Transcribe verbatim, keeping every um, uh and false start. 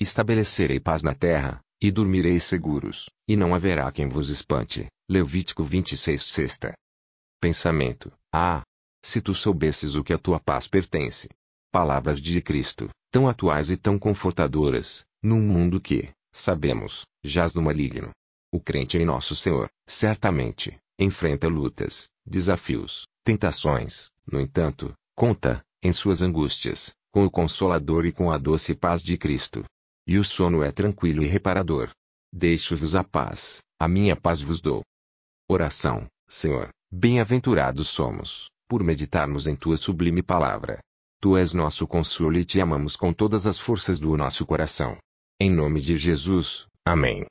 Estabelecerei paz na terra, e dormireis seguros, e não haverá quem vos espante. Levítico vinte e seis, sexta. Pensamento: ah! Se tu soubesses o que a tua paz pertence. Palavras de Cristo, tão atuais e tão confortadoras, num mundo que, sabemos, jaz no maligno. O crente em nosso Senhor, certamente, enfrenta lutas, desafios, tentações, no entanto, conta, em suas angústias, com o Consolador e com a doce paz de Cristo. E o sono é tranquilo e reparador. Deixo-vos a paz, a minha paz vos dou. Oração: Senhor, bem-aventurados somos, por meditarmos em tua sublime palavra. Tu és nosso consolo e te amamos com todas as forças do nosso coração. Em nome de Jesus, amém.